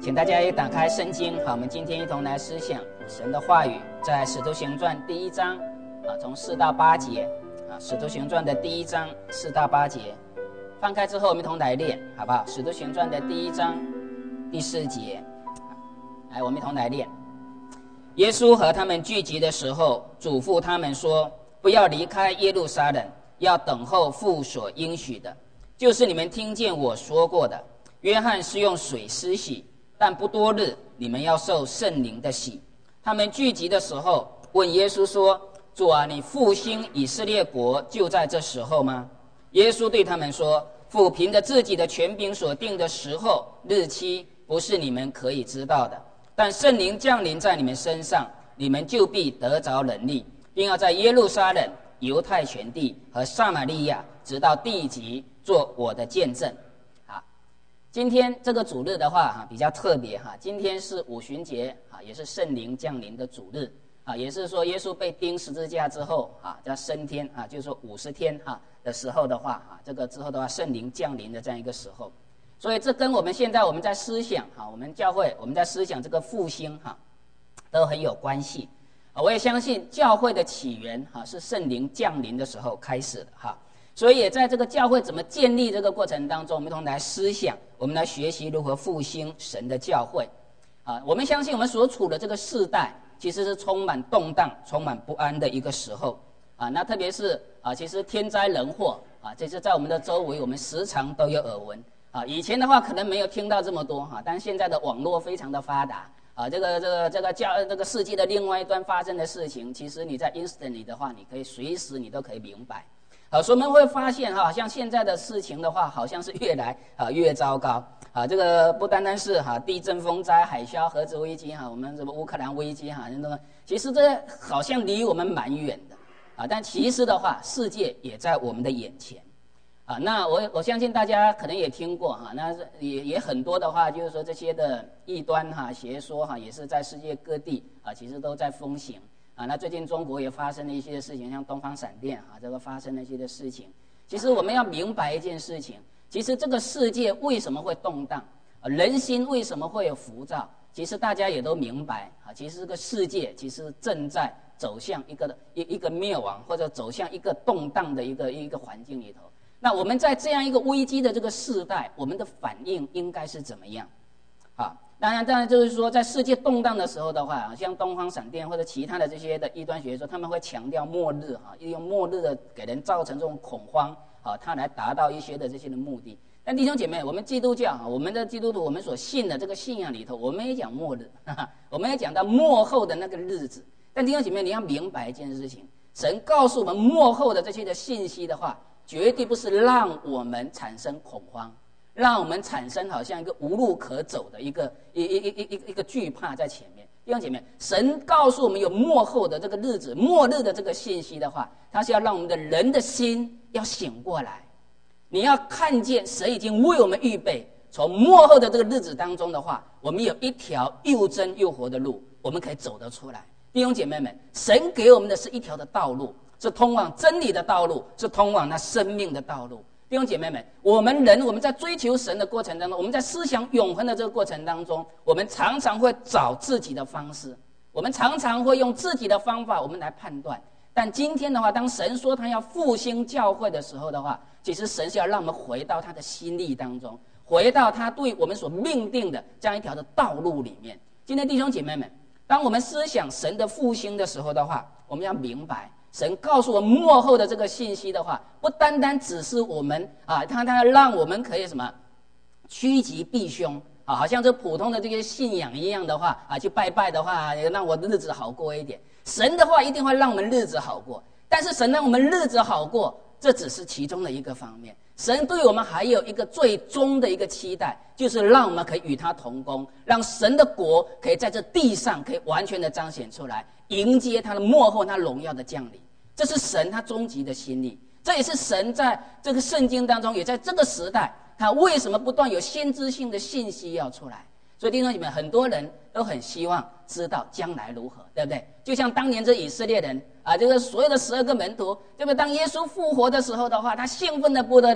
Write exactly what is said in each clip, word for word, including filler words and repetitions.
请大家也打开圣经，好，我们今天一同来思想神的话语，在使徒行传第一章啊，从四到八节啊，使徒行传的第一章四到八节，翻开之后我们一同来念，好不好？使徒行传的第一章第四节，来，我们一同来念。耶稣和他们聚集的时候，嘱咐他们说：不要离开耶路撒冷，要等候父所应许的，就是你们听见我说过的。约翰是用水施洗，但不多日，你们要受圣灵的洗。他们聚集的时候，问耶稣说：主啊，你复兴以色列国就在这时候吗？耶稣对他们说：父凭着自己的权柄所定的时候日期，不是你们可以知道的。但圣灵降临在你们身上，你们就必得着能力，并要在耶路撒冷、犹太全地和撒玛利亚，直到地极，做我的见证。好，今天这个主日的话哈比较特别哈，今天是五旬节啊，也是圣灵降临的主日啊，也是说耶稣被钉十字架之后啊，叫升天啊，就是说五十天哈的时候的话啊，这个之后的话圣灵降临的这样一个时候。所以这跟我们现在我们在思想哈，我们教会我们在思想这个复兴哈，都很有关系。我也相信教会的起源哈是圣灵降临的时候开始的哈，所以也在这个教会怎么建立这个过程当中，我们一同来思想，我们来学习如何复兴神的教会啊。我们相信我们所处的这个世代其实是充满动荡、充满不安的一个时候啊。那特别是啊，其实天灾人祸啊，这是在我们的周围，我们时常都有耳闻。啊，以前的话可能没有听到这么多哈，但是现在的网络非常的发达啊，这个这个这个教这个世界的另外一端发生的事情，其实你在 instant 里的话，你可以随时你都可以明白。好，所以我们会发现哈，像现在的事情的话，好像是越来啊越糟糕啊。这个不单单是哈地震、风灾、海啸、核子危机哈，我们什么乌克兰危机哈，那个其实这好像离我们蛮远的啊，但其实的话，世界也在我们的眼前。啊，那我我相信大家可能也听过哈，那也也很多的话，就是说这些的异端哈、邪说哈，也是在世界各地啊，其实都在风行啊。那最近中国也发生了一些事情，像东方闪电啊，这个发生了一些的事情。其实我们要明白一件事情，其实这个世界为什么会动荡，人心为什么会有浮躁，其实大家也都明白啊。其实这个世界其实正在走向一个一一个灭亡，或者走向一个动荡的一个一个环境里头。那我们在这样一个危机的这个世代，我们的反应应该是怎么样？啊，当然，当然就是说，在世界动荡的时候的话，像东方闪电或者其他的这些的异端学说，他们会强调末日哈，利用末日的给人造成这种恐慌啊，它来达到一些的这些的目的。但弟兄姐妹，我们基督教啊，我们的基督徒，我们所信的这个信仰里头，我们也讲末日，哈哈，我们也讲到末后的那个日子。但弟兄姐妹，你要明白一件事情，神告诉我们末后的这些的信息的话，绝对不是让我们产生恐慌，让我们产生好像一个无路可走的一个一一一一一个惧怕在前面。弟兄姐妹，神告诉我们有末后的这个日子、末日的这个信息的话，它是要让我们的人的心要醒过来。你要看见神已经为我们预备，从末后的这个日子当中的话，我们有一条又真又活的路，我们可以走得出来。弟兄姐妹们，神给我们的是一条的道路。是通往真理的道路，是通往那生命的道路。弟兄姐妹们，我们人我们在追求神的过程当中，我们在思想永恒的这个过程当中，我们常常会找自己的方式，我们常常会用自己的方法我们来判断。但今天的话，当神说他要复兴教会的时候的话，其实神是要让我们回到他的心意当中，回到他对我们所命定的这样一条的道路里面。今天弟兄姐妹们，当我们思想神的复兴的时候的话，我们要明白神告诉我们末后的这个信息的话，不单单只是我们啊，他他让我们可以什么趋吉避凶啊，好像这普通的这些信仰一样的话啊，去拜拜的话，让我的日子好过一点。神的话一定会让我们日子好过，但是神让我们日子好过，这只是其中的一个方面。神对我们还有一个最终的一个期待，就是让我们可以与他同工，让神的国可以在这地上可以完全的彰显出来，迎接他的末后他荣耀的降临。这是神他终极的心意，这也是神在这个圣经当中，也在这个时代，他为什么不断有先知性的信息要出来。所以弟兄姐妹，很多人都很希望知道将来如何，对不对？就像当年这以色列人啊，这个所有的十二个门徒，对不对？当耶稣复活的时候的话，他兴奋的不得了，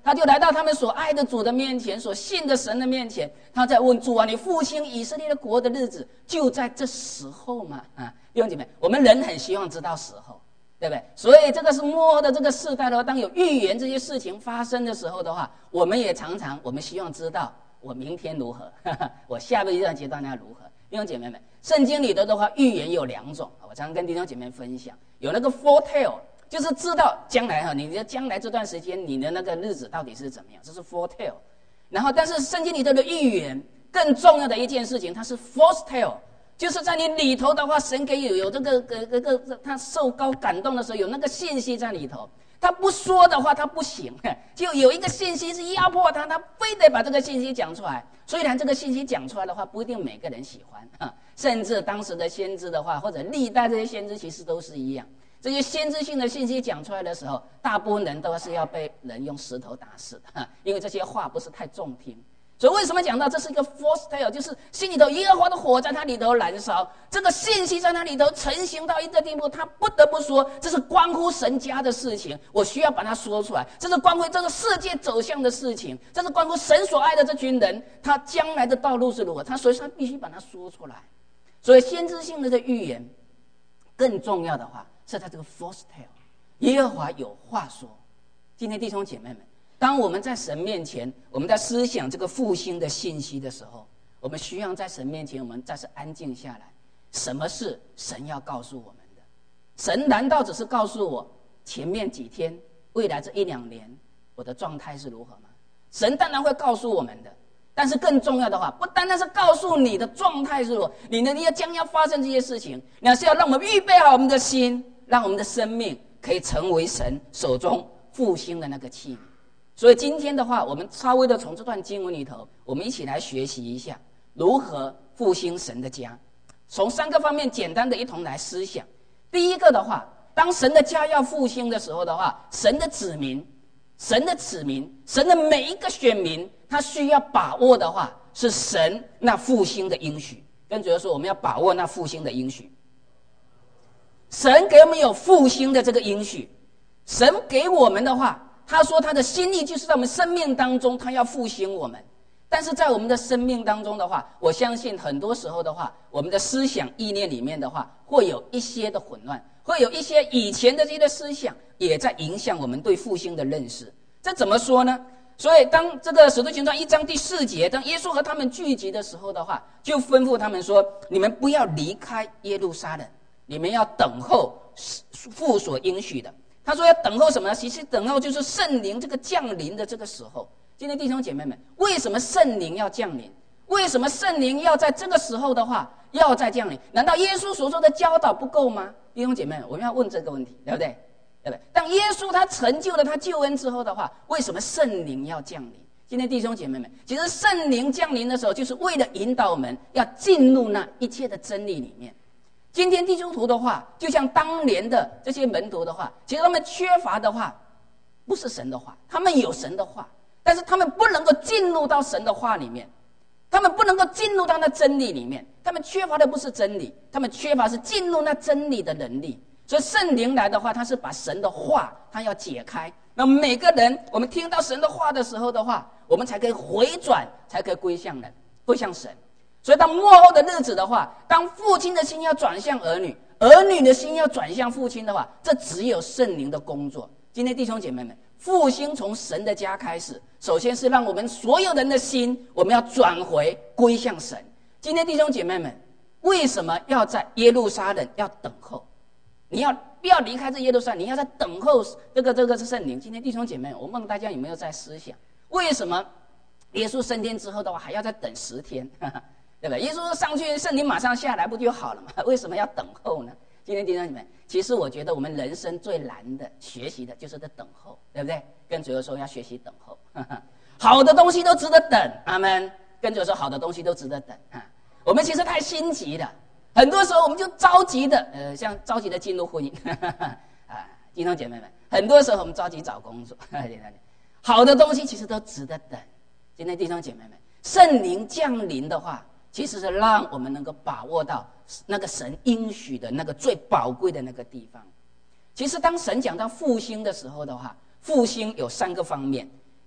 他就来到他们所爱的主的面前，所信的神的面前，他在问主啊，你复兴以色列的国的日子就在这时候嘛？啊，弟兄姐妹，我们人很希望知道时候，对不对？所以这个是末后的这个世代的话，当有预言这些事情发生的时候的话，我们也常常我们希望知道我明天如何，呵呵我下一个阶段要如何。弟兄姐妹们，圣经里头的话，预言有两种，我常常跟弟兄姐妹分享，有那个 foretell。就是知道将来哈，你的将来这段时间，你的那个日子到底是怎么样，这是 foretell。然后，但是圣经里头的预言更重要的一件事情，它是 foretell， 就是在你里头的话，神给有有这个个个个他受高感动的时候，有那个信息在里头。他不说的话，他不行，就有一个信息是压迫他，他非得把这个信息讲出来。虽然这个信息讲出来的话，不一定每个人喜欢，甚至当时的先知的话，或者历代这些先知，其实都是一样。这些先知性的信息讲出来的时候，大部分人都是要被人用石头打死的，因为这些话不是太中听。所以为什么讲到这是一个 foretell， 就是心里头耶和华的火在他里头燃烧，这个信息在他里头成型到一个地步，他不得不说这是关乎神家的事情，我需要把它说出来，这是关乎这个世界走向的事情，这是关乎神所爱的这群人他将来的道路是如何，他所以他必须把它说出来。所以先知性的这预言更重要的话是他这个 foretell， 耶和华有话说。今天弟兄姐妹们，当我们在神面前，我们在思想这个复兴的信息的时候，我们需要在神面前，我们再次安静下来。什么是神要告诉我们的？神难道只是告诉我前面几天、未来这一两年我的状态是如何吗？神当然会告诉我们的，但是更重要的话，不单单是告诉你的状态是如何，你的你要将要发生这些事情，你还是要让我们预备好我们的心，让我们的生命可以成为神手中复兴的那个器皿。所以今天的话，我们稍微的从这段经文里头，我们一起来学习一下如何复兴神的家。从三个方面简单的一同来思想。第一个的话，当神的家要复兴的时候的话，神的子民神的子民神的每一个选民，他需要把握的话是神那复兴的应许。跟主要说，我们要把握那复兴的应许。神给我们有复兴的这个应许，神给我们的话，他说他的心意就是在我们生命当中，他要复兴我们。但是在我们的生命当中的话，我相信很多时候的话，我们的思想意念里面的话，会有一些的混乱，会有一些以前的这些思想也在影响我们对复兴的认识。这怎么说呢？所以当这个使徒行传一章第四节，当耶稣和他们聚集的时候的话，就吩咐他们说，你们不要离开耶路撒冷，你们要等候父所应许的。他说要等候什么呢？其实等候就是圣灵这个降临的这个时候。今天弟兄姐妹们，为什么圣灵要降临？为什么圣灵要在这个时候的话要再降临？难道耶稣所说的教导不够吗？弟兄姐妹们，我们要问这个问题，对不对？对不对？当耶稣他成就了他救恩之后的话，为什么圣灵要降临？今天弟兄姐妹们，其实圣灵降临的时候，就是为了引导我们要进入那一切的真理里面。今天基督徒的话，就像当年的这些门徒的话，其实他们缺乏的话不是神的话，他们有神的话，但是他们不能够进入到神的话里面，他们不能够进入到那真理里面，他们缺乏的不是真理，他们缺乏是进入那真理的能力。所以圣灵来的话，他是把神的话他要解开，那每个人我们听到神的话的时候的话，我们才可以回转，才可以归向人，归向神。所以当末后的日子的话，当父亲的心要转向儿女，儿女的心要转向父亲的话，这只有圣灵的工作。今天弟兄姐妹们，复兴从神的家开始，首先是让我们所有人的心，我们要转回归向神。今天弟兄姐妹们，为什么要在耶路撒冷要等候？你要不要离开这耶路撒冷？你要在等候这个这个圣灵。今天弟兄姐妹，我问大家有没有在思想，为什么耶稣升天之后的话还要再等十天？对不对？耶稣上去，圣灵马上下来，不就好了吗？为什么要等候呢？今天弟兄姐妹，其实我觉得我们人生最难的学习的就是在等候，对不对？跟主耶稣说要学习等候，好的东西都值得等，阿们。跟主耶稣说好的东西都值得等。我们其实太心急了，很多时候我们就着急的，呃，像着急的进入婚姻，啊，弟兄姐妹们，很多时候我们着急找工作，好的东西其实都值得等。今天弟兄姐妹们，圣灵降临的话，其实是让我们能够把握到那个神应许的那个最宝贵的那个地方。其实当神讲到复兴的时候的话，复兴有三个方面。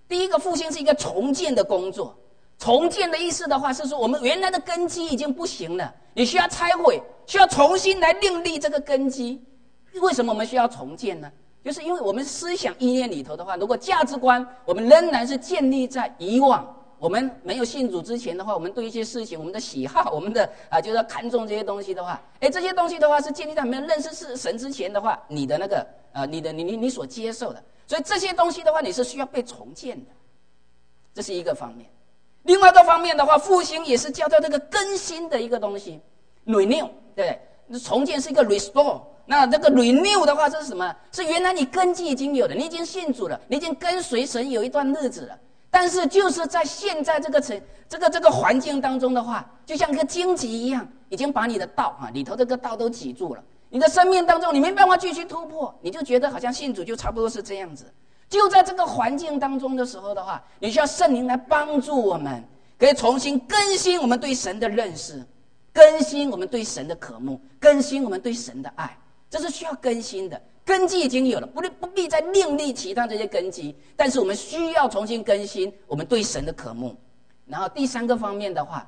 第一个复兴是一个重建的工作。重建的意思的话是说，我们原来的根基已经不行了，你需要拆毁，需要重新来另立这个根基。为什么我们需要重建呢？就是因为我们思想意念里头的话，如果价值观我们仍然是建立在以往我们没有信主之前的话，我们对一些事情我们的喜好，我们的啊就是要看重这些东西的话，哎，这些东西的话是建立在没有认识是神之前的话，你的那个呃你的你你你所接受的，所以这些东西的话你是需要被重建的，这是一个方面。另外一个方面的话，复兴也是叫做这个更新的一个东西 ，renew， 对不对？重建是一个 restore， 那这个 renew 的话是什么？是原来你根基已经有了，你已经信主了，你已经跟随神有一段日子了，但是就是在现在这个城这个这个环境当中的话，就像一个荆棘一样，已经把你的道啊里头这个道都挤住了，你的生命当中你没办法继续突破，你就觉得好像信主就差不多是这样子。就在这个环境当中的时候的话，你需要圣灵来帮助我们，可以重新更新我们对神的认识，更新我们对神的渴慕，更新我们对神的爱，这是需要更新的。根基已经有了，不不必再另立其他这些根基，但是我们需要重新更新我们对神的渴慕。然后第三个方面的话，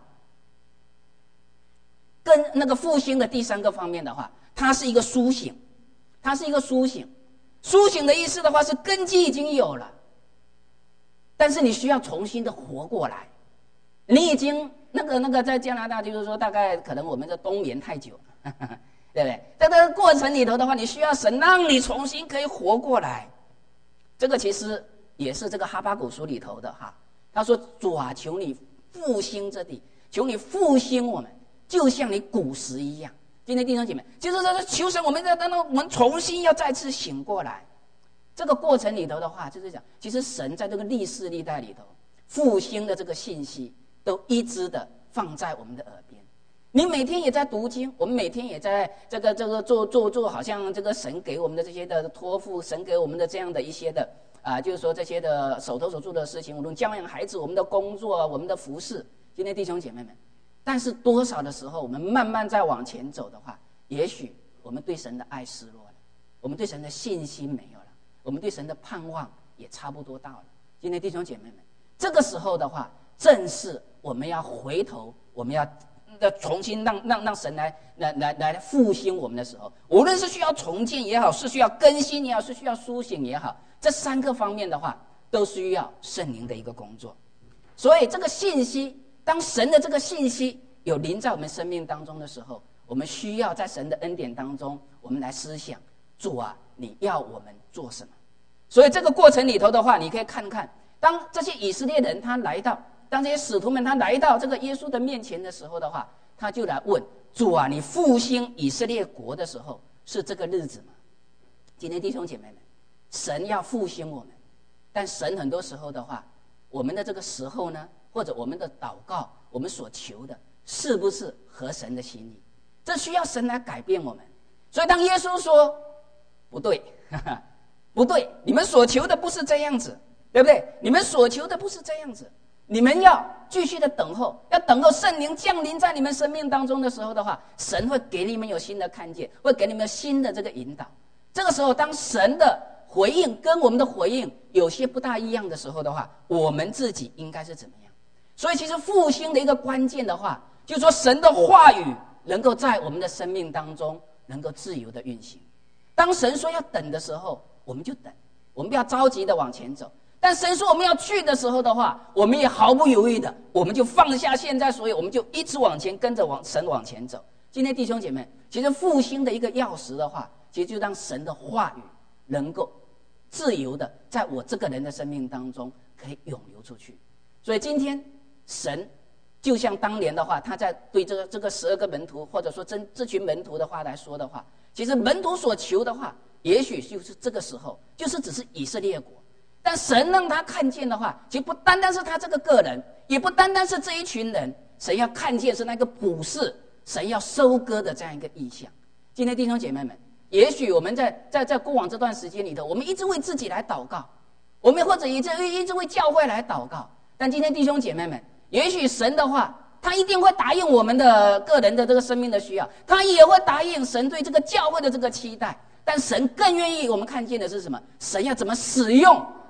跟那个复兴的第三个方面的话，它是一个苏醒，它是一个苏醒。苏醒的意思的话是根基已经有了，但是你需要重新的活过来。你已经那个那个在加拿大就是说大概可能我们的冬眠太久了，呵呵，对不对？在这个过程里头的话，你需要神让你重新可以活过来。这个其实也是这个哈巴谷书里头的哈，他说主啊，求你复兴这地，求你复兴我们，就像你古时一样。今天弟兄姐妹，就是说求神，我们在当中，我们重新要再次醒过来。这个过程里头的话，就是讲，其实神在这个历世历代里头复兴的这个信息，都一直的放在我们的耳边。你每天也在读经，我们每天也在这个这个做做做，好像这个神给我们的这些的托付，神给我们的这样的一些的啊、呃，就是说这些的手头所做的事情，无论教养孩子，我们的工作，我们的服事。今天弟兄姐妹们。但是多少的时候，我们慢慢再往前走的话，也许我们对神的爱失落了，我们对神的信心没有了，我们对神的盼望也差不多到了。今天弟兄姐妹们，这个时候的话，正是我们要回头，我们要要重新让让让神来来来来复兴我们的时候，无论是需要重建也好，是需要更新也好，是需要苏醒也好，这三个方面的话，都需要圣灵的一个工作。所以这个信息。当神的这个信息有临在我们生命当中的时候，我们需要在神的恩典当中，我们来思想，主啊，你要我们做什么？所以这个过程里头的话，你可以看看，当这些以色列人他来到，当这些使徒们他来到这个耶稣的面前的时候的话，他就来问主啊，你复兴以色列国的时候是这个日子吗？今天弟兄姐妹们，神要复兴我们，但神很多时候的话，我们的这个时候呢，或者我们的祷告，我们所求的是不是合神的心意？这需要神来改变我们。所以当耶稣说不对，哈哈，不对，你们所求的不是这样子，对不对？你们所求的不是这样子，你们要继续的等候，要等候圣灵降临在你们生命当中的时候的话，神会给你们有新的看见，会给你们新的这个引导。这个时候当神的回应跟我们的回应有些不大一样的时候的话，我们自己应该是怎么样？所以其实复兴的一个关键的话，就是说神的话语能够在我们的生命当中能够自由的运行。当神说要等的时候，我们就等，我们不要着急的往前走。但神说我们要去的时候的话，我们也毫不犹豫的，我们就放下现在所有，我们就一直往前跟着往神往前走。今天弟兄姐妹，其实复兴的一个钥匙的话，其实就让神的话语能够自由的在我这个人的生命当中可以涌流出去。所以今天神就像当年的话，他在对这个这个十二个门徒，或者说这这群门徒的话来说的话，其实门徒所求的话，也许就是这个时候，就是只是以色列国。但神让他看见的话，其实不单单是他这个个人，也不单单是这一群人，神要看见是那个普世，神要收割的这样一个意象。今天弟兄姐妹们，也许我们在在在过往这段时间里头，我们一直为自己来祷告，我们或者一直一直为教会来祷告。但今天弟兄姐妹们，也许神的话，他一定会答应我们的个人的这个生命的需要，他也会答应神对这个教会的这个期待。但神更愿意我们看见的是什么？神要怎么使用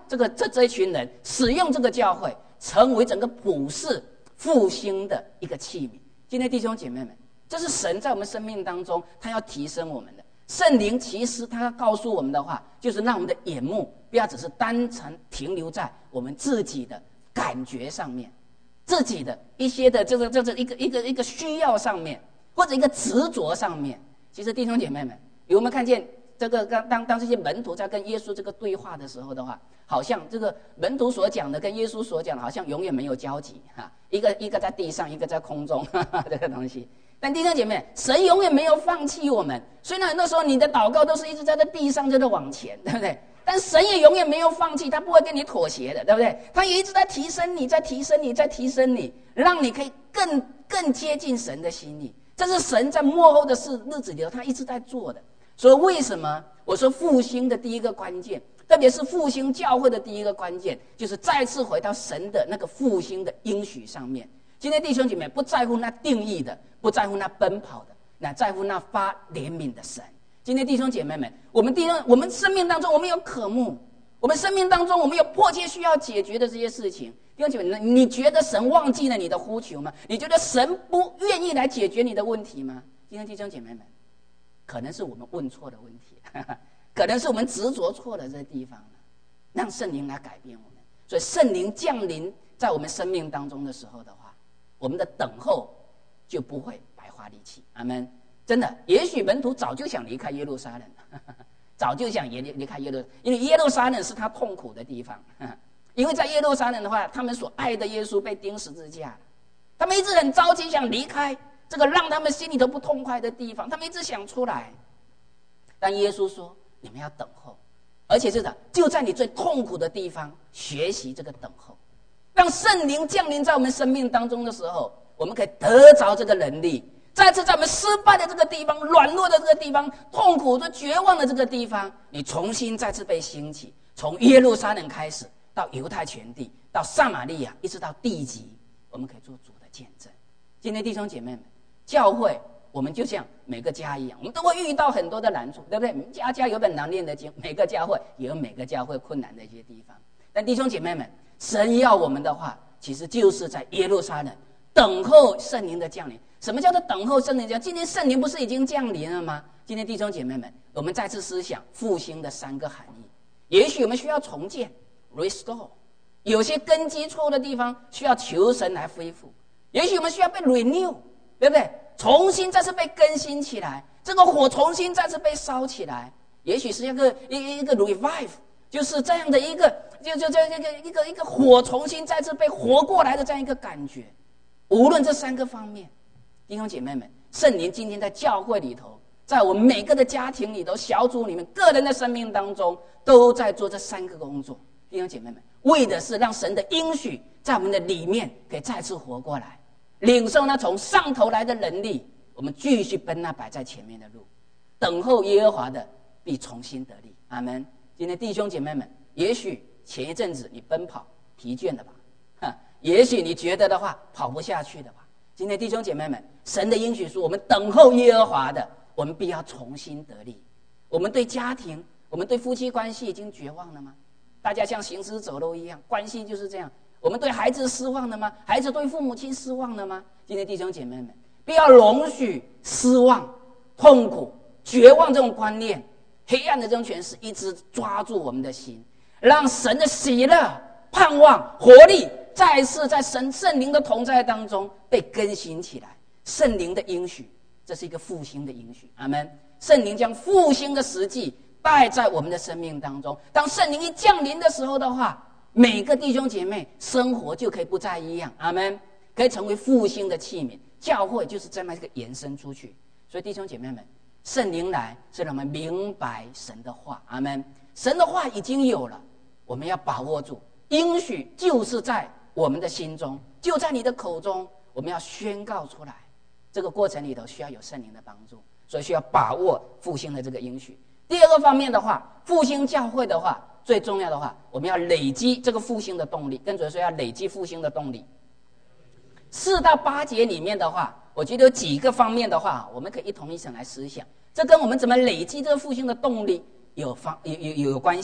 这个这这一群人使用这个教会，成为整个普世复兴的一个器皿。今天弟兄姐妹们，这是神在我们生命当中，他要提升我们的圣灵。其实他要告诉我们的话，就是让我们的眼目不要只是单纯停留在我们自己的感觉上面，自己的一些的这个这个一个一个一个需要上面，或者一个执着上面。其实弟兄姐妹们，有没有看见这个当当这些门徒在跟耶稣这个对话的时候的话，好像这个门徒所讲的跟耶稣所讲的好像永远没有交集哈，一个一个在地上，一个在空中，哈哈，这个东西。但弟兄姐妹，神永远没有放弃我们。虽然很多时候你的祷告都是一直在这地上，就在往前，对不对？但神也永远没有放弃，他不会跟你妥协的，对不对？他也一直在提升你，在提升你，在提升你，让你可以更更接近神的心意。这是神在末后的事日子里头，他一直在做的。所以为什么我说复兴的第一个关键，特别是复兴教会的第一个关键，就是再次回到神的那个复兴的应许上面。今天弟兄姐妹不在乎那定义的，不在乎那奔跑的，那在乎那发怜悯的神。今天弟兄姐妹们，我们弟兄，我们生命当中我们有渴慕，我们生命当中我们有迫切需要解决的这些事情。弟兄姐妹，你觉得神忘记了你的呼求吗？你觉得神不愿意来解决你的问题吗？今天弟兄姐妹们，可能是我们问错的问题，呵呵，可能是我们执着错了这个地方了，让圣灵来改变我们。所以圣灵降临在我们生命当中的时候的话，我们的等候就不会白花力气。阿们。真的，也许门徒早就想离开耶路撒冷，呵呵，早就想离离开耶路，因为耶路撒冷是他痛苦的地方。呵呵，因为在耶路撒冷的话，他们所爱的耶稣被钉十字架了，他们一直很着急想离开这个让他们心里头不痛快的地方，他们一直想出来。但耶稣说：“你们要等候，而且是的，就在你最痛苦的地方学习这个等候，让圣灵降临在我们生命当中的时候，我们可以得着这个能力。再次在我们失败的这个地方、软弱的这个地方、痛苦的绝望的这个地方，你重新再次被兴起，从耶路撒冷开始，到犹太全地，到撒玛利亚，一直到地极，我们可以做主的见证。今天弟兄姐妹们，教会我们就像每个家一样，我们都会遇到很多的难处，对不对？家家有本难念的经，每个教会也有每个教会困难的一些地方。但弟兄姐妹们，神要我们的话，其实就是在耶路撒冷等候圣灵的降临。什么叫做等候圣灵降临？今天圣灵不是已经降临了吗？今天弟兄姐妹们，我们再次思想复兴的三个含义。也许我们需要重建 restore， 有些根基错的地方需要求神来恢复。也许我们需要被 renew， 对不对？重新再次被更新起来，这个火重新再次被烧起来。也许是一个一个 revive， 就是这样的一个就就这一个一个一个火重新再次被活过来的这样一个感觉。无论这三个方面，弟兄姐妹们，圣灵今天在教会里头，在我们每个的家庭里头、小组里面、个人的生命当中，都在做这三个工作。弟兄姐妹们，为的是让神的应许在我们的里面可以再次活过来，领受那从上头来的能力，我们继续奔那摆在前面的路，等候耶和华的必重新得力。阿们。今天弟兄姐妹们，也许前一阵子你奔跑疲倦了吧，也许你觉得的话跑不下去的吧。今天弟兄姐妹们，神的应许说，我们等候耶和华的，我们必要重新得力。我们对家庭，我们对夫妻关系已经绝望了吗？大家像行尸走肉一样，关系就是这样。我们对孩子失望了吗？孩子对父母亲失望了吗？今天弟兄姐妹们，不要容许失望、痛苦、绝望这种观念、黑暗的这种权势一直抓住我们的心，让神的喜乐、盼望、活力再次在神圣灵的同在当中被更新起来。圣灵的应许，这是一个复兴的应许。阿们。圣灵将复兴的实际带在我们的生命当中。当圣灵一降临的时候的话，每个弟兄姐妹生活就可以不再一样。阿们。可以成为复兴的器皿，教会就是这么一个延伸出去。所以弟兄姐妹们，圣灵来是让我们明白神的话。阿们。神的话已经有了，我们要把握住，应许就是在我们的心中，就在你的口中，我们要宣告出来。这个过程里头需要有圣灵的帮助，所以需要把握复兴的这个应许。第二个方面的话，复兴教会的话，最重要的话，我们要累积这个复兴的动力。跟主说要累积复兴的动力。四到八节里面的话，我觉得有几个方面的话，我们可以一同一起来思想。这跟我们怎么累积这个复兴的动力有方有有有关系。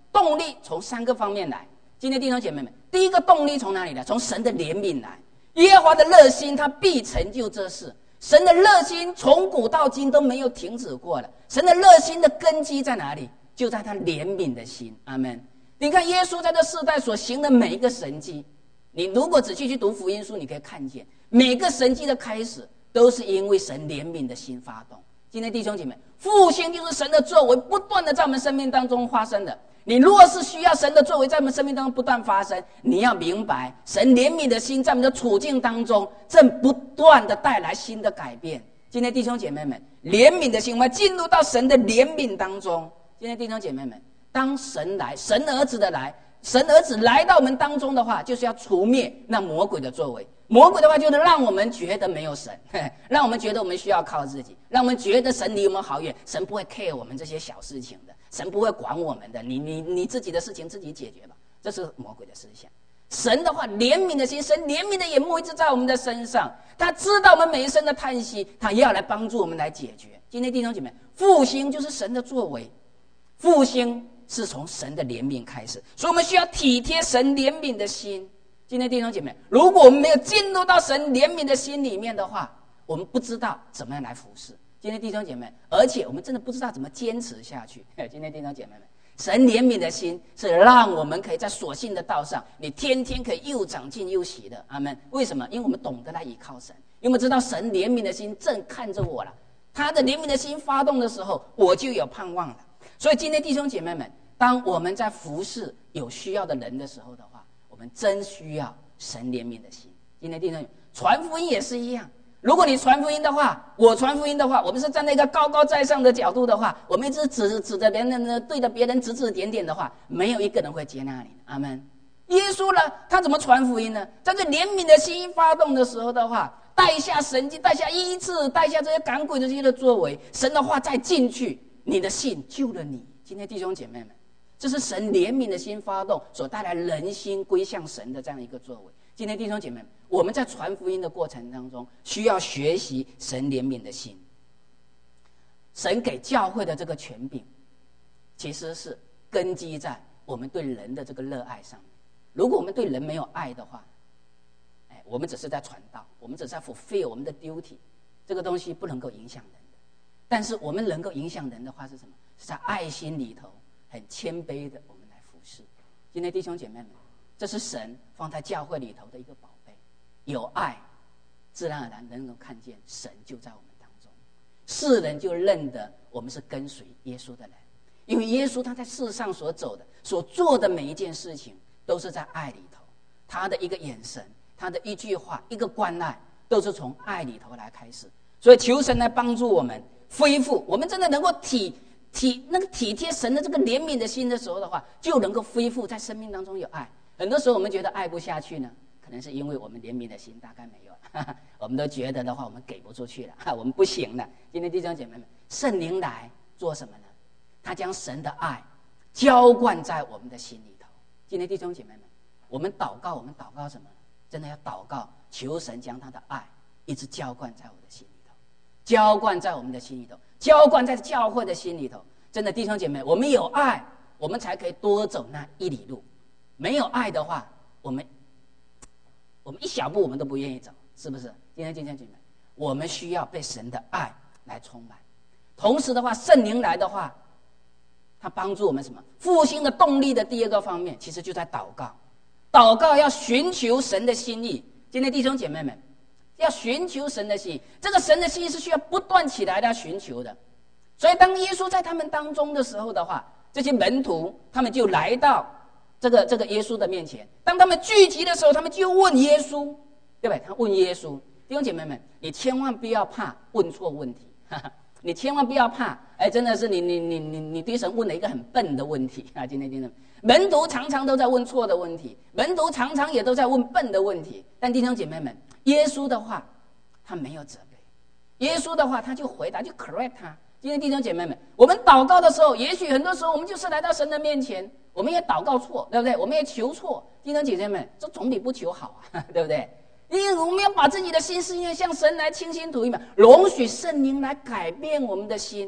动力从三个方面来。今天弟兄姐妹们，第一个动力从哪里来？从神的怜悯来。耶和华的热心，他必成就这事。神的热心从古到今都没有停止过了。神的热心的根基在哪里？就在他怜悯的心。阿们。你看耶稣在这世代所行的每一个神迹，你如果仔细去读福音书，你可以看见每个神迹的开始都是因为神怜悯的心发动。今天弟兄姐妹，复兴就是神的作为不断的在我们生命当中发生的。你若是需要神的作为在我们生命当中不断发生，你要明白神怜悯的心在我们的处境当中正不断的带来新的改变。今天弟兄姐妹们，怜悯的心，我们进入到神的怜悯当中。今天弟兄姐妹们，当神来，神儿子的来，神儿子来到我们当中的话，就是要除灭那魔鬼的作为。魔鬼的话就是让我们觉得没有神，让我们觉得我们需要靠自己，让我们觉得神离我们好远，神不会 care 我们这些小事情的，神不会管我们的，你你你自己的事情自己解决吧，这是魔鬼的思想。神的话，怜悯的心，神怜悯的眼目一直在我们的身上，他知道我们每一声的叹息，他也要来帮助我们来解决。今天弟兄姐妹，复兴就是神的作为，复兴是从神的怜悯开始，所以我们需要体贴神怜悯的心。今天弟兄姐妹，如果我们没有进入到神怜悯的心里面的话，我们不知道怎么样来服侍。今天弟兄姐妹，而且我们真的不知道怎么坚持下去。今天弟兄姐妹们，神怜悯的心是让我们可以在所信的道上，你天天可以又长进又喜的。阿们。为什么？因为我们懂得来依靠神，因为我们知道神怜悯的心正看着我了，他的怜悯的心发动的时候，我就有盼望了。所以今天弟兄姐妹们，当我们在服侍有需要的人的时候的话，我们真需要神怜悯的心。今天弟兄姐妹，传福音也是一样，如果你传福音的话，我传福音的话，我们是站在一个高高在上的角度的话，我们一直指指着别人，对着别人指指点点的话，没有一个人会接纳你。阿们。耶稣呢，他怎么传福音呢？在这怜悯的心发动的时候的话，带下神迹，带下医治，带下这些赶鬼的这些的作为，神的话再进去，你的信救了你。今天弟兄姐妹们，这是神怜悯的心发动所带来人心归向神的这样一个作为。今天弟兄姐妹们，我们在传福音的过程当中，需要学习神怜悯的心。神给教会的这个权柄，其实是根基在我们对人的这个热爱上面。如果我们对人没有爱的话，哎，我们只是在传道，我们只是在 fulfill 我们的 duty， 这个东西不能够影响人的。但是我们能够影响人的话是什么？是在爱心里头很谦卑的我们来服侍。今天弟兄姐妹们，这是神放在教会里头的一个宝贝，有爱，自然而然能够看见神就在我们当中，世人就认得我们是跟随耶稣的人，因为耶稣他在世上所走的、所做的每一件事情，都是在爱里头。他的一个眼神，他的一句话，一个关爱，都是从爱里头来开始。所以求神来帮助我们恢复，我们真的能够体体那个体贴神的这个怜悯的心的时候的话，就能够恢复在生命当中有爱。很多时候我们觉得爱不下去呢，可能是因为我们怜悯的心大概没有了，我们都觉得的话我们给不出去了，我们不行了。今天弟兄姐妹们，圣灵来做什么呢？他将神的爱浇灌在我们的心里头。今天弟兄姐妹们，我们祷告，我们祷告什么？真的要祷告，求神将他的爱一直浇灌在我的心里头，浇灌在我们的心里头，浇灌在教会的心里头。真的弟兄姐妹，我们有爱，我们才可以多走那一里路。没有爱的话，我们我们一小步我们都不愿意走，是不是？今天弟兄姐妹，我们需要被神的爱来充满。同时的话，圣灵来的话，他帮助我们什么？复兴的动力的第二个方面，其实就在祷告。祷告要寻求神的心意。今天弟兄姐妹们，要寻求神的心意，这个神的心意是需要不断起来的寻求的。所以当耶稣在他们当中的时候的话，这些门徒他们就来到这个这个耶稣的面前。当他们聚集的时候，他们就问耶稣，对不对？他问耶稣，弟兄姐妹们，你千万不要怕问错问题，哈哈，你千万不要怕，哎，真的是你你你你你对神问了一个很笨的问题啊！今天听到门徒常常都在问错的问题，门徒常常也都在问笨的问题。但弟兄姐妹们，耶稣的话他没有责备，耶稣的话他就回答，就 correct 他。今天弟兄姐妹们，我们祷告的时候，也许很多时候我们就是来到神的面前，我们也祷告错，对不对？我们也求错。弟兄姐妹们，这总比不求好啊，对不对？因为我们要把自己的心思意念向神来倾心吐意嘛，容许圣灵来改变我们的心。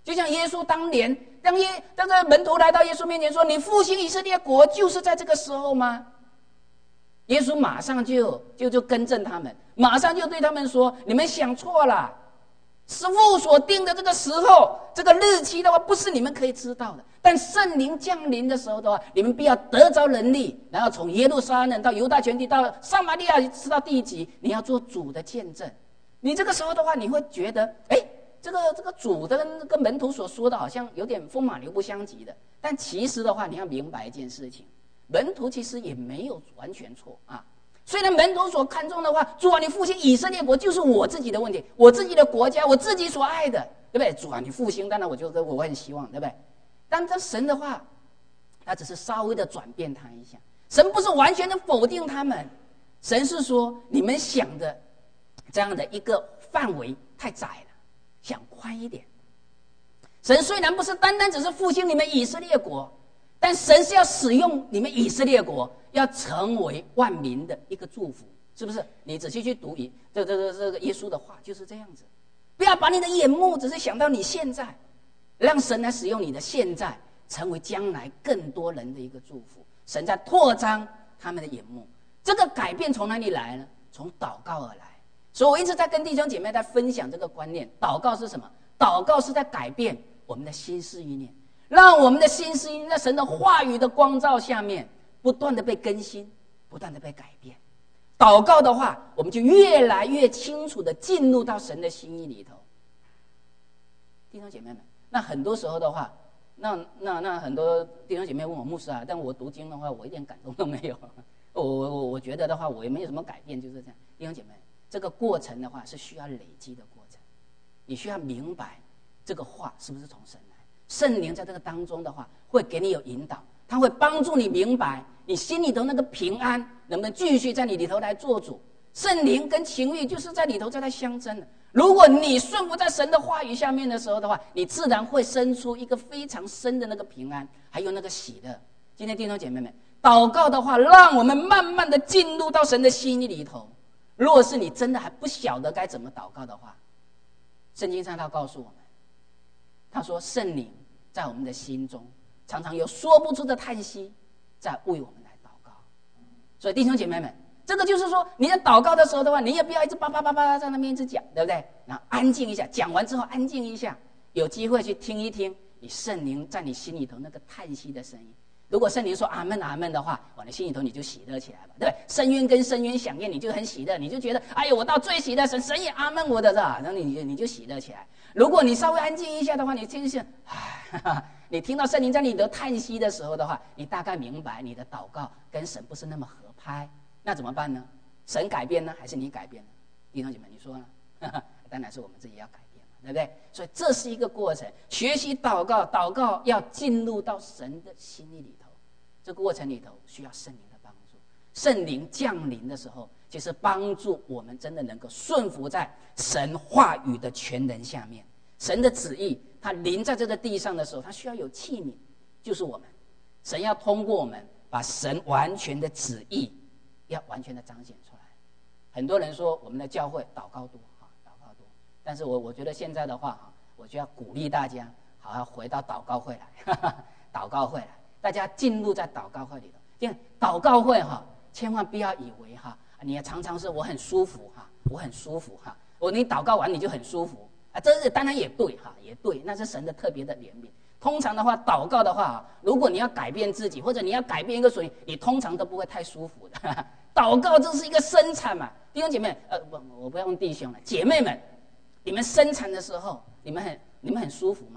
就像耶稣当年，当耶当这门徒来到耶稣面前说：“你复兴以色列国，就是在这个时候吗？”耶稣马上就就就更正他们，马上就对他们说：“你们想错了，师父所定的这个时候，这个日期的话，不是你们可以知道的。但圣灵降临的时候的话，你们必要得着能力，然后从耶路撒冷到犹大全地，到撒玛利亚，直到地极，你要做主的见证。你这个时候的话，你会觉得，哎，这个这个主的跟门徒所说的，好像有点风马牛不相及的。但其实的话，你要明白一件事情。”门徒其实也没有完全错啊，虽然门徒所看重的话，主啊，你复兴以色列国就是我自己的问题，我自己的国家，我自己所爱的，对不对？主啊，你复兴，当然我觉得我很希望，对不对？但这神的话，他只是稍微的转变他一下，神不是完全的否定他们，神是说你们想的这样的一个范围太窄了，想宽一点。神虽然不是单单只是复兴你们以色列国，但神是要使用你们以色列国，要成为万民的一个祝福，是不是？你仔细去读以这这这这个耶稣的话，就是这样子。不要把你的眼目只是想到你现在，让神来使用你的现在，成为将来更多人的一个祝福。神在拓张他们的眼目。这个改变从哪里来呢？从祷告而来。所以我一直在跟弟兄姐妹在分享这个观念。祷告是什么？祷告是在改变我们的心思意念。让我们的心思意念在神的话语的光照下面，不断的被更新，不断的被改变。祷告的话，我们就越来越清楚的进入到神的心意里头。弟兄姐妹们，那很多时候的话，那那那很多弟兄姐妹问我牧师啊，但我读经的话，我一点感动都没有。我我我觉得的话，我也没有什么改变，就是这样。弟兄姐妹，这个过程的话是需要累积的过程，你需要明白这个话是不是从神来。圣灵在这个当中的话，会给你有引导，他会帮助你明白你心里头那个平安能不能继续在你里头来做主。圣灵跟情欲就是在里头在它相争的。如果你顺服在神的话语下面的时候的话，你自然会生出一个非常深的那个平安，还有那个喜乐。今天弟兄姐妹们，祷告的话，让我们慢慢的进入到神的心意里头。若是你真的还不晓得该怎么祷告的话，圣经上他告诉我们，他说圣灵在我们的心中常常有说不出的叹息，在为我们来祷告。所以弟兄姐妹们，这个就是说你在祷告的时候的话，你也不要一直叭叭叭叭在那边一直讲，对不对？然后安静一下，讲完之后安静一下，有机会去听一听你圣灵在你心里头那个叹息的声音。如果圣灵说阿们阿们的话，哇，你心里头你就喜乐起来了，对不对？深渊跟深渊响应，你就很喜乐，你就觉得哎呦，我到最喜乐，神神也阿们我的，是吧？然后你你就喜乐起来。如果你稍微安静一下的话，你听一下，唉，你听到圣灵在你的叹息的时候的话，你大概明白你的祷告跟神不是那么合拍，那怎么办呢？神改变呢，还是你改变呢？弟兄姐妹，你说呢？当然是我们自己要改变嘛，对不对？所以这是一个过程，学习祷告，祷告要进入到神的心意里头。这个过程里头需要圣灵的帮助，圣灵降临的时候，就是帮助我们真的能够顺服在神话语的全能下面。神的旨意它临在这个地上的时候，它需要有器皿，就是我们。神要通过我们把神完全的旨意要完全的彰显出来。很多人说我们的教会祷告多啊，祷告多，但是我我觉得现在的话哈，我就要鼓励大家好好回到祷告会来，哈哈，祷告会来，大家进入在祷告会里头。因为祷告会哈，千万不要以为哈，你也常常是我很舒服哈，我很舒服哈，我你祷告完你就很舒服啊，这是当然也对哈，也对，那是神的特别的怜悯。通常的话，祷告的话，如果你要改变自己，或者你要改变一个属灵，你通常都不会太舒服的。呵呵，祷告这是一个生产嘛，弟兄姐妹，呃，不，我不要用弟兄了，姐妹们，你们生产的时候，你们很你们很舒服吗？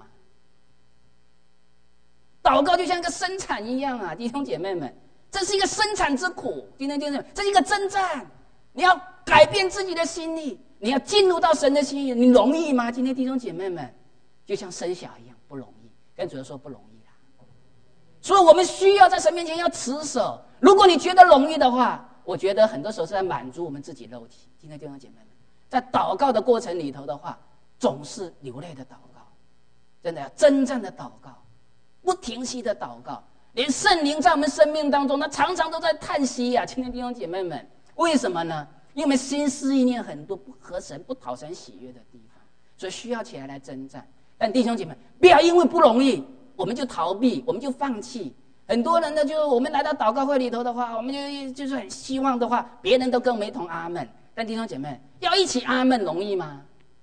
祷告就像一个生产一样啊，弟兄姐妹们，这是一个生产之苦，弟兄姐妹，这是一个征战，你要改变自己的心意，你要进入到神的心意，你容易吗？今天弟兄姐妹们，就像生小一样不容易。跟主耶稣说不容易啦，所以我们需要在神面前要持守。如果你觉得容易的话，我觉得很多时候是在满足我们自己肉体。今天弟兄姐妹们，在祷告的过程里头的话，总是流泪的祷告，真的要征战的祷告，不停息的祷告。连圣灵在我们生命当中，他常常都在叹息呀、啊。今天弟兄姐妹们，为什么呢？因为我们心思意念很多不合神、不讨神喜悦的地方，所以需要起来来征战。 但弟兄姐妹，不要因为不容易，我们就逃避，我们就放弃。很多人呢，就我们来到祷告会里头的话，我们就就是很希望的话，别人都跟我们一同阿们。但弟兄姐妹，要一起阿们容易吗？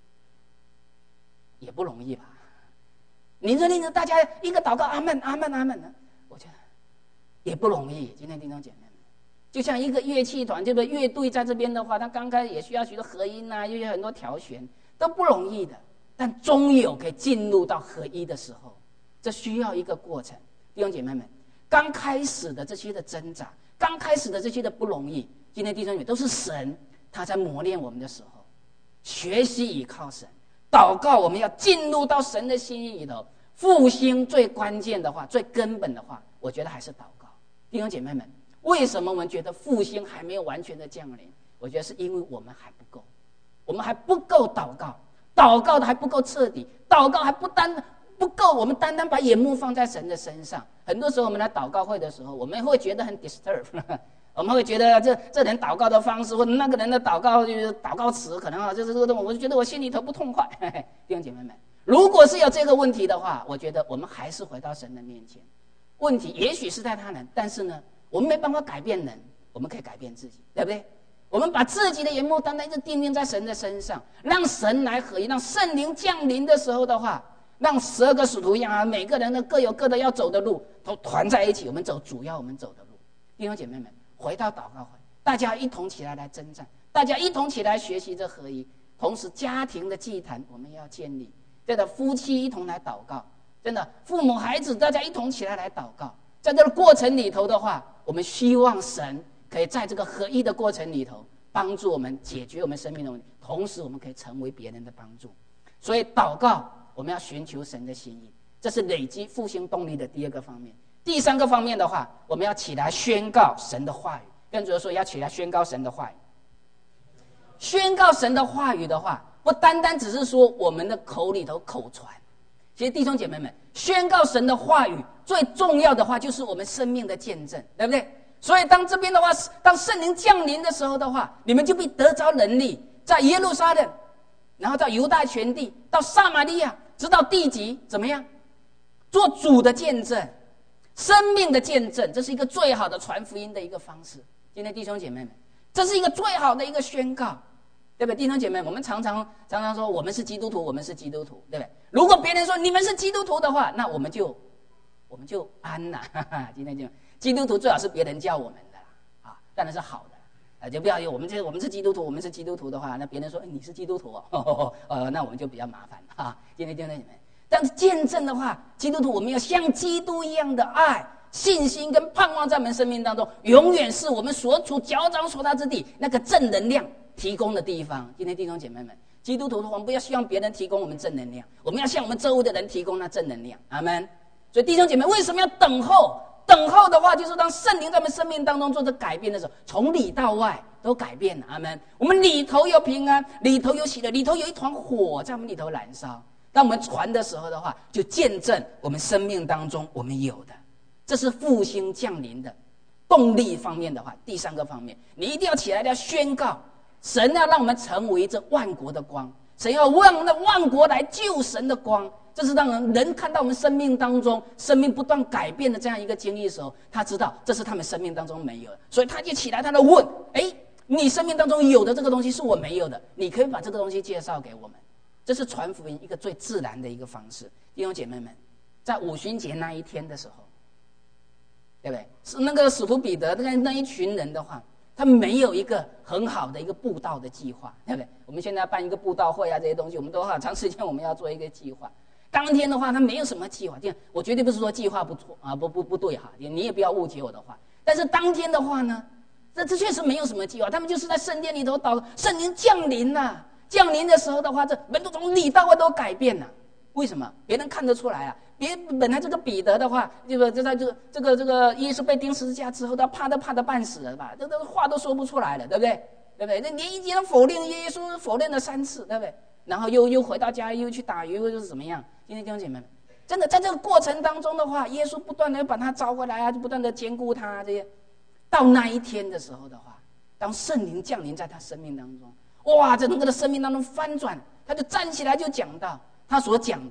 也不容易吧。你说，你说大家一个祷告阿们阿们阿们呢，我觉得也不容易。今天弟兄姐妹们，就像一个乐器团，这个乐队在这边的话，他刚开始也需要许多合音啊，又有很多调弦，都不容易的。但终有可以进入到合一的时候，这需要一个过程。弟兄姐妹们，刚开始的这些的挣扎，刚开始的这些的不容易，今天弟兄姐妹都是神他在磨练我们的时候，学习倚靠神，祷告，我们要进入到神的心意里头。复兴最关键的话，最根本的话，我觉得还是祷告。弟兄姐妹们，为什么我们觉得复兴还没有完全的降临？我觉得是因为我们还不够，我们还不够祷告，祷告的还不够彻底，祷告还不单不够，我们单单把眼目放在神的身上。很多时候我们来祷告会的时候，我们会觉得很 disturb， 我们会觉得这这人祷告的方式，或者那个人的祷告就是祷告词，可能啊就是这个，我就觉得我心里头不痛快。嘿嘿，弟兄姐妹们，如果是有这个问题的话，我觉得我们还是回到神的面前。问题也许是在他人，但是呢，我们没办法改变人，我们可以改变自己，对不对？我们把自己的眼目单单就定睛在神的身上，让神来合一，让圣灵降临的时候的话，让十二个使徒一样啊，每个人呢各有各的要走的路，都团在一起，我们走主要我们走的路。弟兄姐妹们，回到祷告会，大家一同起来来征战，大家一同起来学习这合一，同时家庭的祭坛我们要建立。真的，夫妻一同来祷告，真的，父母孩子大家一同起来来祷告。在这个过程里头的话，我们希望神可以在这个合一的过程里头帮助我们解决我们生命的问题，同时我们可以成为别人的帮助。所以祷告我们要寻求神的心意，这是累积复兴动力的第二个方面。第三个方面的话，我们要起来宣告神的话语。跟主说要起来宣告神的话语。宣告神的话语的话，不单单只是说我们的口里头口传，其实弟兄姐妹们，宣告神的话语最重要的话就是我们生命的见证，对不对？所以当这边的话，当圣灵降临的时候的话，你们就必得着能力，在耶路撒冷，然后到犹大全地，到撒玛利亚，直到地极，怎么样？做主的见证，生命的见证，这是一个最好的传福音的一个方式。今天弟兄姐妹们，这是一个最好的一个宣告。对不对？弟兄姐妹，我们常常常常说我们是基督徒，我们是基督徒，对不对？如果别人说你们是基督徒的话，那我们就我们就安了。哈哈，今天就基督徒最好是别人叫我们的啊，当然是好的啊，就不要有我们这我们是基督徒，我们是基督徒的话，那别人说、哎、你是基督徒哦，呵呵呵呃，那我们就比较麻烦啊。今天弟兄姐妹，但是见证的话，基督徒我们要像基督一样的爱、信心跟盼望，在我们生命当中，永远是我们所处脚掌所到之地那个正能量提供的地方。今天弟兄姐妹们，基督徒我们不要希望别人提供我们正能量，我们要向我们周围的人提供那正能量。阿们。所以弟兄姐妹，为什么要等候？等候的话，就是当圣灵在我们生命当中做着改变的时候，从里到外都改变了。阿们。我们里头有平安，里头有喜乐，里头有一团火在我们里头燃烧。当我们传的时候的话，就见证我们生命当中我们有的，这是复兴降临的动力方面的话。第三个方面，你一定要起来要宣告。神要让我们成为这万国的光，神要让那万国来救神的光，这是让人人看到我们生命当中生命不断改变的这样一个经历的时候，他知道这是他们生命当中没有的，所以他就起来，他就问：哎，你生命当中有的这个东西是我没有的，你可以把这个东西介绍给我们。这是传福音一个最自然的一个方式。弟兄姐妹们，在五旬节那一天的时候，对不对？是那个使徒彼得那那一群人的话，他没有一个很好的一个布道的计划，对不对？我们现在要办一个布道会啊，这些东西我们都好长时间我们要做一个计划。当天的话，他没有什么计划。我绝对不是说计划不错啊，不不不对哈，你也不要误解我的话。但是当天的话呢，这这确实没有什么计划，他们就是在圣殿里头祷，圣灵降临了、啊。降临的时候的话，这门徒从里到外都改变了。为什么？别人看得出来啊。别本来这个彼得的话，这个这个这个这个这个耶稣被钉十字架之后，他怕都怕得半死了吧？这这话都说不出来了，对不对？对不对？那连一经否定耶稣，否定了三次，对不对？然后又又回到家，又去打鱼，或者是怎么样？今天弟兄姐妹们，真的在这个过程当中的话，耶稣不断的把他招回来啊，就不断的兼顾他、啊、这些。到那一天的时候的话，当圣灵降临在他生命当中，哇，在整个的生命当中翻转，他就站起来就讲到他所讲的。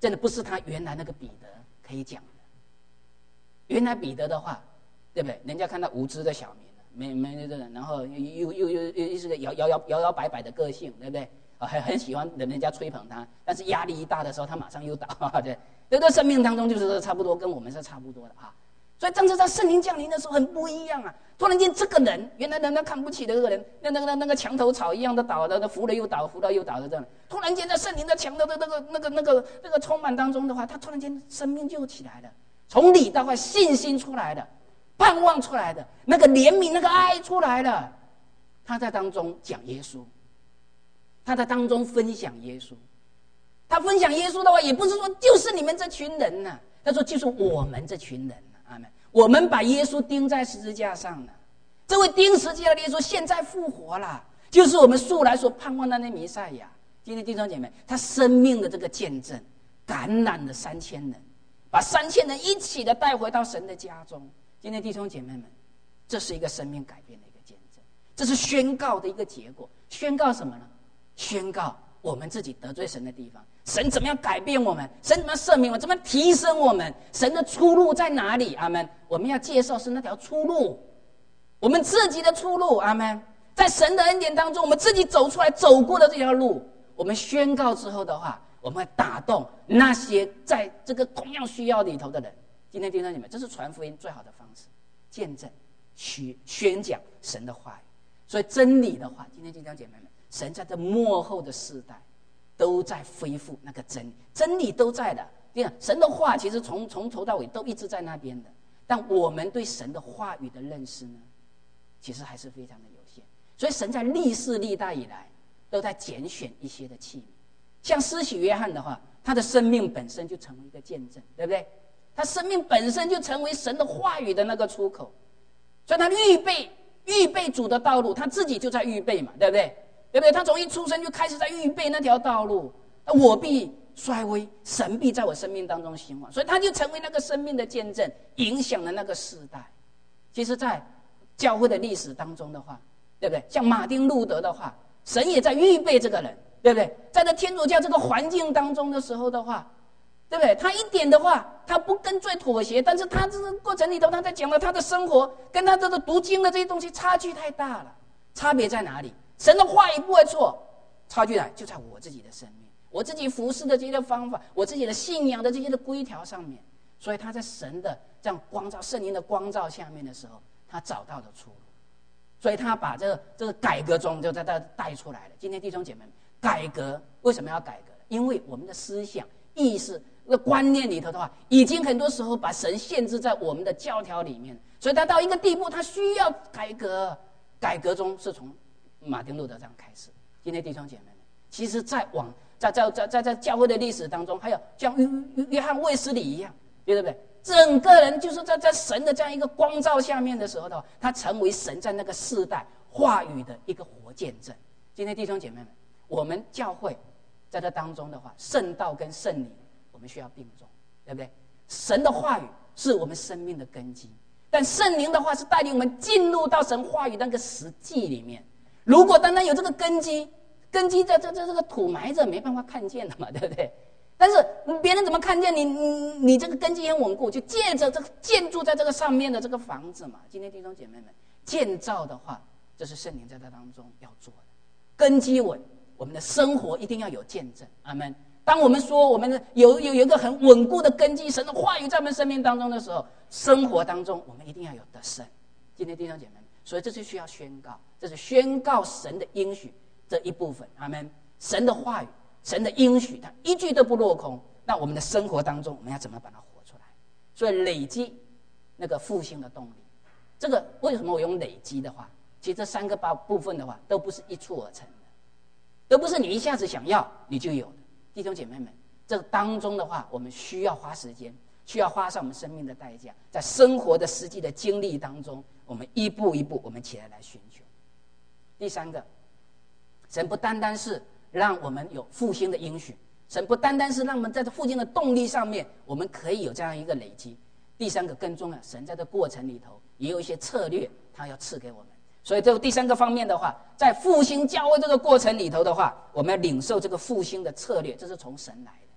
真的不是他原来那个彼得可以讲的。原来彼得的话，对不对？人家看到无知的小民，没没这个，然后又又又又是个摇摇摇摇摇摆摆的个性，对不对？很很喜欢人家吹捧他，但是压力一大的时候，他马上又倒，对，这个生命当中就是差不多，跟我们是差不多的啊。所以当时在圣灵降临的时候很不一样啊！突然间这个人，原来人家看不起的这个人，那那个那个墙头草一样的倒的，扶了又倒，扶了又倒的这样。突然间在圣灵的墙头的那个那个那个那个充满当中的话，他突然间生命就起来了，从里到外信心出来的，盼望出来的，那个怜悯那个爱出来了。他在当中讲耶稣，他在当中分享耶稣。他分享耶稣的话，也不是说就是你们这群人呐、啊，他说就是我们这群人、啊。阿们。我们把耶稣钉在十字架上了，这位钉十字架的耶稣现在复活了，就是我们素来所盼望的那弥赛亚。今天弟兄姐妹，他生命的这个见证，感染了三千人，把三千人一起的带回到神的家中。今天弟兄姐妹们，这是一个生命改变的一个见证，这是宣告的一个结果。宣告什么呢？宣告我们自己得罪神的地方，神怎么样改变我们，神怎么样赦免我们，怎么样提升我们，神的出路在哪里？阿们。我们要介绍是那条出路，我们自己的出路。阿们。在神的恩典当中，我们自己走出来走过的这条路，我们宣告之后的话，我们会打动那些在这个同样需要里头的人。今天听到你们，这是传福音最好的方式，见证去宣讲神的话语。所以真理的话，今天弟兄姐妹们，神在这末后的世代都在恢复那个真理，真理都在的。神的话其实从从头到尾都一直在那边的，但我们对神的话语的认识呢，其实还是非常的有限。所以神在历世历代以来都在拣选一些的器皿，像施洗约翰的话，他的生命本身就成为一个见证，对不对？他生命本身就成为神的话语的那个出口，所以他预备预备主的道路，他自己就在预备嘛，对不对？对不对？他从一出生就开始在预备那条道路，我必衰微，神必在我生命当中兴旺，所以他就成为那个生命的见证，影响了那个世代。其实在教会的历史当中的话，对不对？像马丁路德的话，神也在预备这个人，对不对？在这天主教这个环境当中的时候的话，对不对？他一点的话他不跟罪妥协，但是他这个过程里头，他在讲了他的生活跟他这个读经的这些东西差距太大了。差别在哪里？神的话语不会错，差距来就在我自己的生命，我自己服侍的这些方法，我自己的信仰的这些的规条上面。所以他在神的这样光照，圣灵的光照下面的时候，他找到了出路。所以他把这个这个改革中就在这带出来了。今天弟兄姐妹们，改革为什么要改革？因为我们的思想意识那观念里头的话，已经很多时候把神限制在我们的教条里面，所以他到一个地步，他需要改革。改革中是从马丁路德这样开始。今天弟兄姐妹们，其实在往在在在在在教会的历史当中，还有像约约翰卫斯理一样，对不对？整个人就是在在神的这样一个光照下面的时候的话，他成为神在那个世代话语的一个活见证。今天弟兄姐妹们，我们教会在这当中的话，圣道跟圣灵我们需要并重，对不对？神的话语是我们生命的根基，但圣灵的话是带领我们进入到神话语那个实际里面。如果单单有这个根基，根基在这这这个土埋着，没办法看见的嘛，对不对？但是别人怎么看见你？你你这个根基很稳固，就借着这个建筑在这个上面的这个房子嘛。今天弟兄姐妹们，建造的话，这是圣灵在这当中要做的。根基稳，我们的生活一定要有见证。阿们。当我们说我们有有有一个很稳固的根基，神的话语在我们生命当中的时候，生活当中我们一定要有得胜。今天弟兄姐妹们，所以这是需要宣告，这是宣告神的应许这一部分。阿们。神的话语，神的应许，它一句都不落空。那我们的生活当中，我们要怎么把它活出来？所以累积那个复兴的动力。这个为什么我用累积的话？其实这三个部分的话，都不是一蹴而成的，都不是你一下子想要你就有的。弟兄姐妹们，这个当中的话，我们需要花时间，需要花上我们生命的代价，在生活的实际的经历当中，我们一步一步，我们起来来寻求。第三个，神不单单是让我们有复兴的应许，神不单单是让我们在这复兴的动力上面，我们可以有这样一个累积。第三个更重要，神在这过程里头也有一些策略，他要赐给我们。所以这第三个方面的话，在复兴教会这个过程里头的话，我们要领受这个复兴的策略，这是从神来的。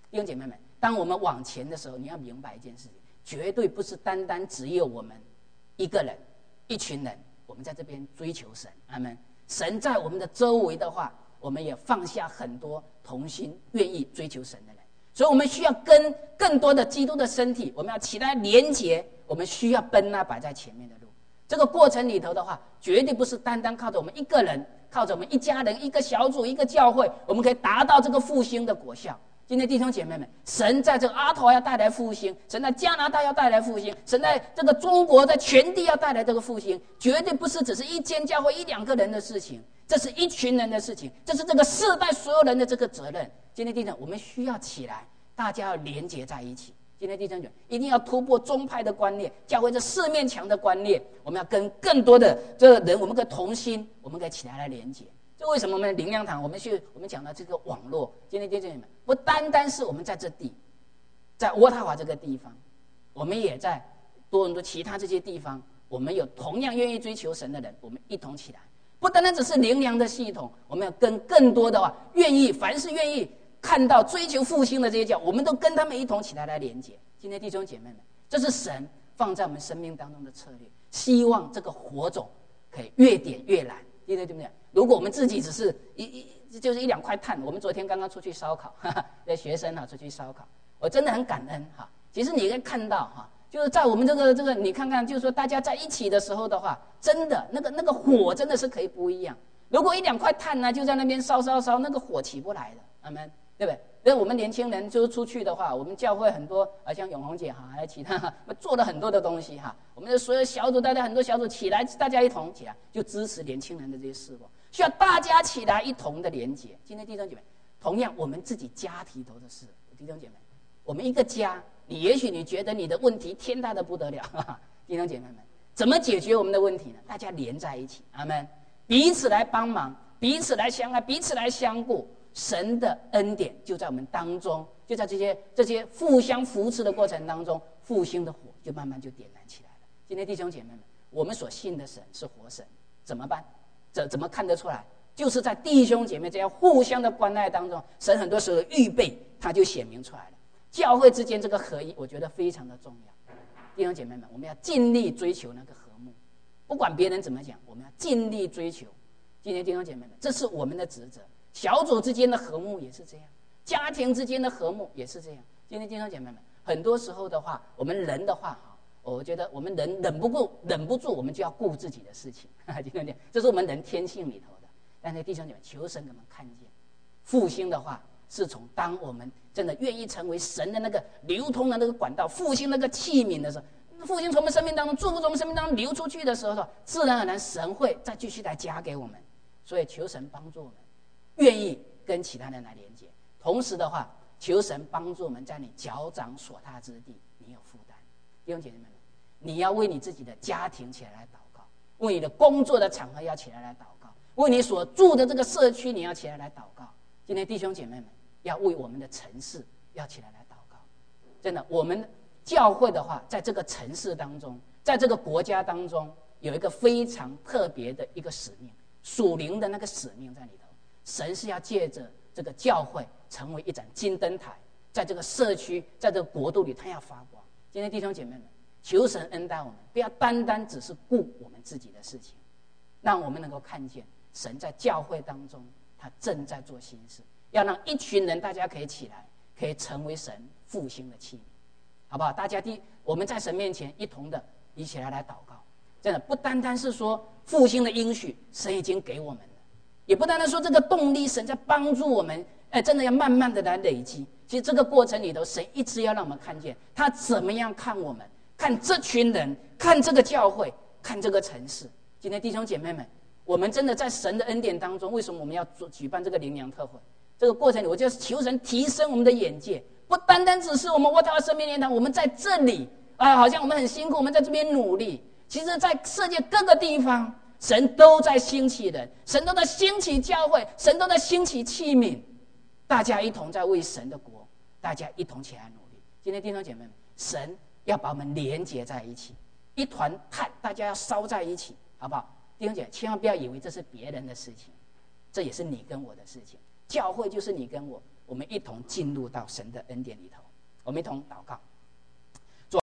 弟兄姐妹们，当我们往前的时候，你要明白一件事情，绝对不是单单只有我们一个人、一群人，我们在这边追求神。阿们。神在我们的周围的话，我们也放下很多同心愿意追求神的人，所以我们需要跟更多的基督的身体，我们要起来连结，我们需要奔那摆在前面的路。这个过程里头的话，绝对不是单单靠着我们一个人，靠着我们一家人、一个小组、一个教会，我们可以达到这个复兴的果效。今天弟兄姐妹们，神在这个阿头要带来复兴，神在加拿大要带来复兴，神在这个中国在全地要带来这个复兴，绝对不是只是一间教会一两个人的事情，这是一群人的事情，这是这个世代所有人的这个责任。今天弟兄，我们需要起来，大家要连结在一起。今天弟兄姐妹一定要突破宗派的观念，教会这四面墙的观念，我们要跟更多的这个人，我们可以同心，我们可以起来来连结。这为什么我们灵粮堂，我们去我们讲到这个网络，今天弟兄姐妹不单单是我们在这地，在渥太华这个地方，我们也在多伦多其他这些地方，我们有同样愿意追求神的人，我们一同起来，不单单只是灵粮的系统，我们要跟更多的话愿意，凡是愿意看到追求复兴的这些教，我们都跟他们一同起来来连接。今天弟兄姐妹们，这是神放在我们生命当中的策略，希望这个火种可以越点越燃。对不对？如果我们自己只是一一就是一两块炭，我们昨天刚刚出去烧烤，哈哈，那学生啊出去烧烤，我真的很感恩哈。其实你可以看到哈，就是在我们这个这个，你看看，就是说大家在一起的时候的话，真的那个那个火真的是可以不一样。如果一两块炭呢，就在那边烧烧烧，那个火起不来的，阿们，对不对？所以我们年轻人就是出去的话，我们教会很多啊，像永红姐哈，还有其他做了很多的东西哈。我们的所有小组，大家很多小组起来，大家一同起来，就支持年轻人的这些事工，需要大家起来一同的连结。今天弟兄姐妹，同样我们自己家庭头的事，弟兄姐妹，我们一个家，你也许你觉得你的问题天大的不得了，哈哈，弟兄姐妹们，怎么解决我们的问题呢？大家连在一起，阿们，彼此来帮忙，彼此来相爱，彼此来相顾。神的恩典就在我们当中，就在这些这些互相扶持的过程当中，复兴的火就慢慢就点燃起来了。今天弟兄姐妹们，我们所信的神是活神，怎么办？怎怎么看得出来？就是在弟兄姐妹这样互相的关爱当中，神很多时候的预备，它就显明出来了。教会之间这个合一，我觉得非常的重要。弟兄姐妹们，我们要尽力追求那个和睦，不管别人怎么讲，我们要尽力追求。今天弟兄姐妹们，这是我们的职责。小组之间的和睦也是这样，家庭之间的和睦也是这样。今天弟兄姐妹们，很多时候的话，我们人的话哈，我觉得我们人忍不住，忍不住，我们就要顾自己的事情，弟兄姐妹，这是我们人天性里头的。但是弟兄姐妹，求神给我们看见，复兴的话，是从当我们真的愿意成为神的那个流通的那个管道，复兴那个器皿的时候，复兴从我们生命当中，祝福从我们生命当中流出去的时候，自然而然神会再继续来加给我们。所以求神帮助我们。愿意跟其他人来连接，同时的话，求神帮助我们在你脚掌所踏之地，你有负担。弟兄姐妹们，你要为你自己的家庭起来来祷告，为你的工作的场合要起来来祷告，为你所住的这个社区你要起来来祷告。今天弟兄姐妹们要为我们的城市要起来来祷告。真的，我们教会的话，在这个城市当中，在这个国家当中，有一个非常特别的一个使命，属灵的那个使命在里头。神是要借着这个教会成为一盏金灯台，在这个社区，在这个国度里，它要发光。今天弟兄姐妹们，求神恩待我们，不要单单只是顾我们自己的事情，让我们能够看见神在教会当中，他正在做新事，要让一群人大家可以起来，可以成为神复兴的器皿，好不好？大家第我们在神面前一同的一起来来祷告，真的不单单是说复兴的应许，神已经给我们了。也不单单说这个动力，神在帮助我们，哎，真的要慢慢的来累积。其实这个过程里头，神一直要让我们看见他怎么样看我们，看这群人，看这个教会，看这个城市。今天弟兄姐妹们，我们真的在神的恩典当中，为什么我们要做举办这个灵粮特会？这个过程里，我就是求神提升我们的眼界，不单单只是我们渥太华生命灵堂，我们在这里啊，好像我们很辛苦，我们在这边努力。其实，在世界各个地方，神都在兴起人，神都在兴起教会，神都在兴起器皿，大家一同在为神的国，大家一同起来努力。今天弟兄姐妹们，神要把我们连结在一起，一团炭，大家要烧在一起，好不好？弟兄姐妹，千万不要以为这是别人的事情，这也是你跟我的事情。教会就是你跟我， 我们一同进入到神的恩典里头。我们一同祷告。